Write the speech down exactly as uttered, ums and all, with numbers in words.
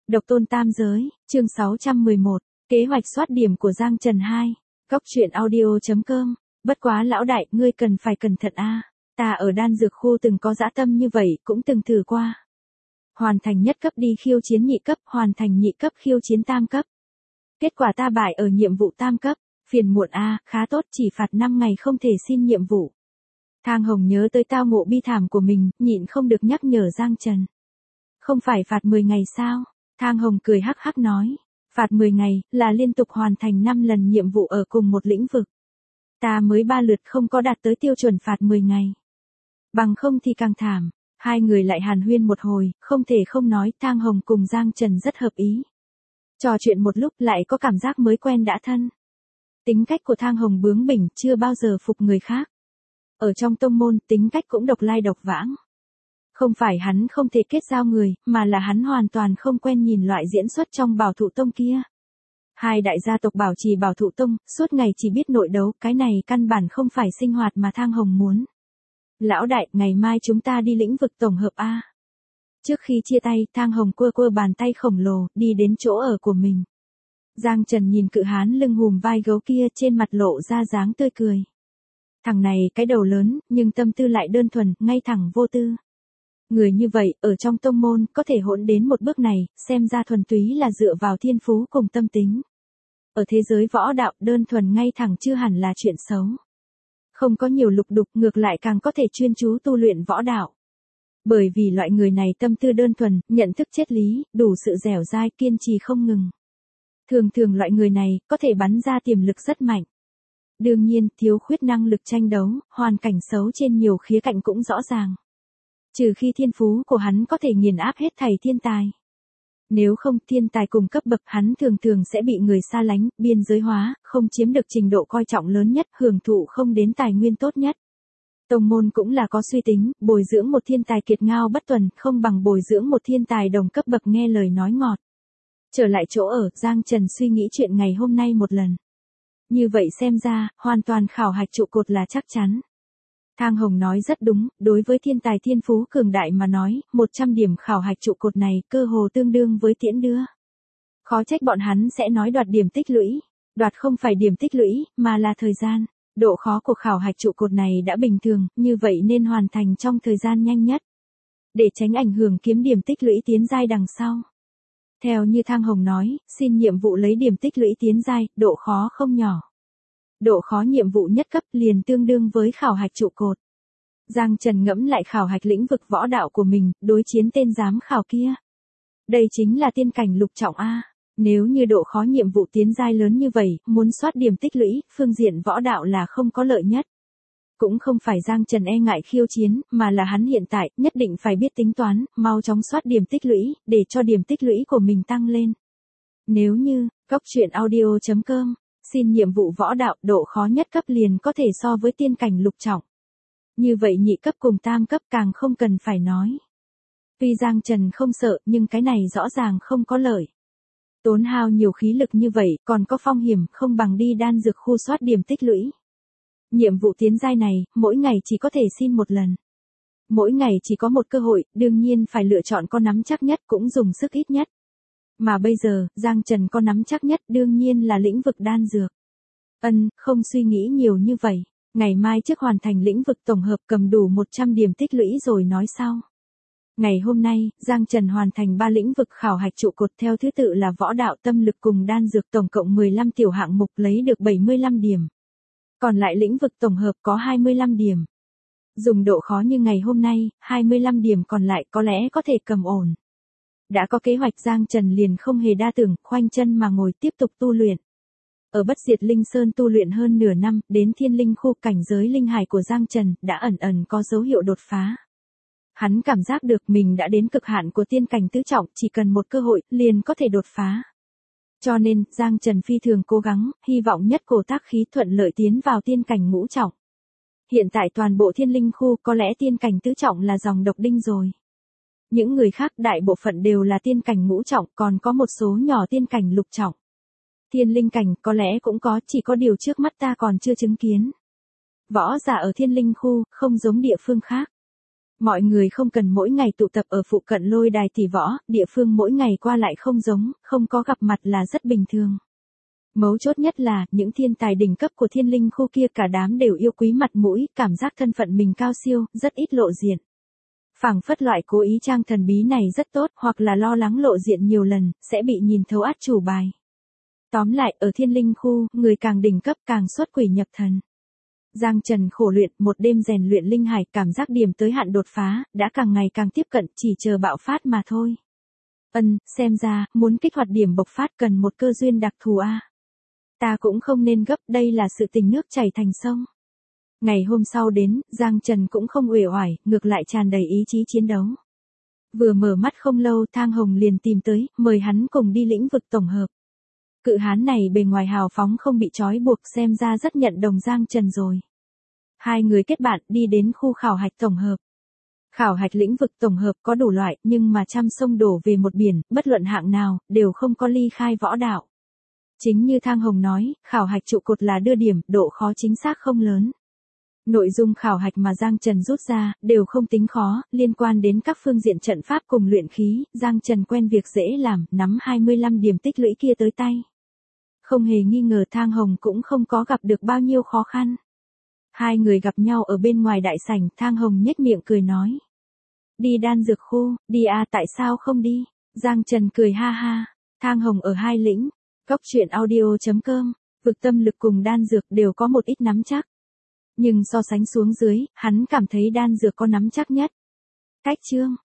Độc tôn tam giới, chương sáu trăm mười một, kế hoạch soát điểm của Giang Trần hai. Góc truyện audio chấm com. Bất quá lão đại, ngươi cần phải cẩn thận a. Ta ở đan dược khu từng có dã tâm như vậy, cũng từng thử qua. Hoàn thành nhất cấp đi khiêu chiến nhị cấp, hoàn thành nhị cấp khiêu chiến tam cấp. Kết quả ta bại ở nhiệm vụ tam cấp, phiền muộn a, khá tốt, chỉ phạt năm ngày không thể xin nhiệm vụ. Thang Hồng nhớ tới tao ngộ bi thảm của mình, nhịn không được nhắc nhở Giang Trần. Không phải phạt mười ngày sao? Thang Hồng cười hắc hắc nói, phạt mười ngày, là liên tục hoàn thành năm lần nhiệm vụ ở cùng một lĩnh vực. Ta mới ba lượt không có đạt tới tiêu chuẩn phạt mười ngày. Bằng không thì càng thảm. Hai người lại hàn huyên một hồi, không thể không nói, Thang Hồng cùng Giang Trần rất hợp ý. Trò chuyện một lúc lại có cảm giác mới quen đã thân. Tính cách của Thang Hồng bướng bỉnh, chưa bao giờ phục người khác. Ở trong tông môn, tính cách cũng độc lai độc vãng. Không phải hắn không thể kết giao người, mà là hắn hoàn toàn không quen nhìn loại diễn xuất trong Bảo Thụ Tông kia. Hai đại gia tộc bảo trì Bảo Thụ Tông, suốt ngày chỉ biết nội đấu, cái này căn bản không phải sinh hoạt mà Thang Hồng muốn. Lão đại, ngày mai chúng ta đi lĩnh vực tổng hợp A. Trước khi chia tay, Thang Hồng quơ quơ bàn tay khổng lồ, đi đến chỗ ở của mình. Giang Trần nhìn cự hán lưng hùm vai gấu kia, trên mặt lộ ra dáng tươi cười. Thằng này cái đầu lớn, nhưng tâm tư lại đơn thuần, ngay thẳng vô tư. Người như vậy, ở trong tông môn, có thể hỗn đến một bước này, xem ra thuần túy là dựa vào thiên phú cùng tâm tính. Ở thế giới võ đạo, đơn thuần ngay thẳng chưa hẳn là chuyện xấu. Không có nhiều lục đục, ngược lại càng có thể chuyên chú tu luyện võ đạo. Bởi vì loại người này tâm tư đơn thuần, nhận thức triết lý, đủ sự dẻo dai, kiên trì không ngừng. Thường thường loại người này, có thể bắn ra tiềm lực rất mạnh. Đương nhiên, thiếu khuyết năng lực tranh đấu, hoàn cảnh xấu trên nhiều khía cạnh cũng rõ ràng. Trừ khi thiên phú của hắn có thể nghiền áp hết thảy thiên tài. Nếu không, thiên tài cùng cấp bậc hắn thường thường sẽ bị người xa lánh, biên giới hóa, không chiếm được trình độ coi trọng lớn nhất, hưởng thụ không đến tài nguyên tốt nhất. Tông môn cũng là có suy tính, bồi dưỡng một thiên tài kiệt ngao bất tuần, không bằng bồi dưỡng một thiên tài đồng cấp bậc nghe lời nói ngọt. Trở lại chỗ ở, Giang Trần suy nghĩ chuyện ngày hôm nay một lần. Như vậy xem ra, hoàn toàn khảo hạch trụ cột là chắc chắn. Thang Hồng nói rất đúng, đối với thiên tài thiên phú cường đại mà nói, một trăm điểm khảo hạch trụ cột này cơ hồ tương đương với tiễn đưa. Khó trách bọn hắn sẽ nói đoạt điểm tích lũy. Đoạt không phải điểm tích lũy, mà là thời gian. Độ khó của khảo hạch trụ cột này đã bình thường, như vậy nên hoàn thành trong thời gian nhanh nhất. Để tránh ảnh hưởng kiếm điểm tích lũy tiến giai đằng sau. Theo như Thang Hồng nói, xin nhiệm vụ lấy điểm tích lũy tiến giai, độ khó không nhỏ. Độ khó nhiệm vụ nhất cấp liền tương đương với khảo hạch trụ cột. Giang Trần ngẫm lại khảo hạch lĩnh vực võ đạo của mình, đối chiến tên giám khảo kia. Đây chính là tiên cảnh lục trọng A. Nếu như độ khó nhiệm vụ tiến giai lớn như vậy, muốn soát điểm tích lũy, phương diện võ đạo là không có lợi nhất. Cũng không phải Giang Trần e ngại khiêu chiến, mà là hắn hiện tại, nhất định phải biết tính toán, mau chóng soát điểm tích lũy, để cho điểm tích lũy của mình tăng lên. Nếu như, góc truyện audio chấm com, xin nhiệm vụ võ đạo, độ khó nhất cấp liền có thể so với tiên cảnh lục trọng. Như vậy nhị cấp cùng tam cấp càng không cần phải nói. Tuy Giang Trần không sợ, nhưng cái này rõ ràng không có lợi. Tốn hao nhiều khí lực như vậy, còn có phong hiểm, không bằng đi đan dược khu soát điểm tích lũy. Nhiệm vụ tiến giai này, mỗi ngày chỉ có thể xin một lần. Mỗi ngày chỉ có một cơ hội, đương nhiên phải lựa chọn con nắm chắc nhất, cũng dùng sức ít nhất. Mà bây giờ, Giang Trần có nắm chắc nhất đương nhiên là lĩnh vực đan dược. Ân, không suy nghĩ nhiều như vậy. Ngày mai trước hoàn thành lĩnh vực tổng hợp cầm đủ một trăm điểm tích lũy rồi nói sau. Ngày hôm nay, Giang Trần hoàn thành ba lĩnh vực khảo hạch trụ cột theo thứ tự là võ đạo, tâm lực cùng đan dược, tổng cộng mười lăm tiểu hạng mục lấy được bảy mươi lăm điểm. Còn lại lĩnh vực tổng hợp có hai mươi lăm điểm. Dùng độ khó như ngày hôm nay, hai mươi lăm điểm còn lại có lẽ có thể cầm ổn. Đã có kế hoạch Giang Trần liền không hề đa tưởng, khoanh chân mà ngồi tiếp tục tu luyện. Ở Bất Diệt Linh Sơn tu luyện hơn nửa năm, đến Thiên Linh khu, cảnh giới linh hải của Giang Trần đã ẩn ẩn có dấu hiệu đột phá. Hắn cảm giác được mình đã đến cực hạn của tiên cảnh tứ trọng, chỉ cần một cơ hội, liền có thể đột phá. Cho nên, Giang Trần phi thường cố gắng, hy vọng nhất cổ tác khí thuận lợi tiến vào tiên cảnh ngũ trọng. Hiện tại toàn bộ Thiên Linh khu có lẽ tiên cảnh tứ trọng là dòng độc đinh rồi. Những người khác đại bộ phận đều là tiên cảnh ngũ trọng, còn có một số nhỏ tiên cảnh lục trọng. Thiên linh cảnh có lẽ cũng có, chỉ có điều trước mắt ta còn chưa chứng kiến. Võ giả ở Thiên Linh khu, không giống địa phương khác. Mọi người không cần mỗi ngày tụ tập ở phụ cận lôi đài tỷ võ, địa phương mỗi ngày qua lại không giống, không có gặp mặt là rất bình thường. Mấu chốt nhất là, những thiên tài đỉnh cấp của thiên linh khu kia cả đám đều yêu quý mặt mũi, cảm giác thân phận mình cao siêu, rất ít lộ diện. Phảng phất loại cố ý trang thần bí này rất tốt, hoặc là lo lắng lộ diện nhiều lần, sẽ bị nhìn thấu át chủ bài. Tóm lại, ở thiên linh khu, người càng đỉnh cấp càng xuất quỷ nhập thần. Giang Trần khổ luyện, một đêm rèn luyện linh hải, cảm giác điểm tới hạn đột phá, đã càng ngày càng tiếp cận, chỉ chờ bạo phát mà thôi. Ân, xem ra, muốn kích hoạt điểm bộc phát cần một cơ duyên đặc thù a. Ta cũng không nên gấp, đây là sự tình nước chảy thành sông. Ngày hôm sau đến, Giang Trần cũng không uể oải, ngược lại tràn đầy ý chí chiến đấu. Vừa mở mắt không lâu, Thang Hồng liền tìm tới, mời hắn cùng đi lĩnh vực tổng hợp. Cự hán này bề ngoài hào phóng không bị trói buộc, xem ra rất nhận đồng Giang Trần rồi. Hai người kết bạn đi đến khu khảo hạch tổng hợp. Khảo hạch lĩnh vực tổng hợp có đủ loại, nhưng mà trăm sông đổ về một biển, bất luận hạng nào, đều không có ly khai võ đạo. Chính như Thang Hồng nói, khảo hạch trụ cột là đưa điểm, độ khó chính xác không lớn. Nội dung khảo hạch mà Giang Trần rút ra, đều không tính khó, liên quan đến các phương diện trận pháp cùng luyện khí, Giang Trần quen việc dễ làm, nắm hai mươi lăm điểm tích lũy kia tới tay. Không hề nghi ngờ Thang Hồng cũng không có gặp được bao nhiêu khó khăn. Hai người gặp nhau ở bên ngoài đại sảnh, Thang Hồng nhếch miệng cười nói. Đi đan dược khu, đi à, tại sao không đi? Giang Trần cười ha ha. Thang Hồng ở hai lĩnh, Cốc truyện audio chấm com, vực tâm lực cùng đan dược đều có một ít nắm chắc. Nhưng so sánh xuống dưới, hắn cảm thấy đan dược có nắm chắc nhất. Cách chương.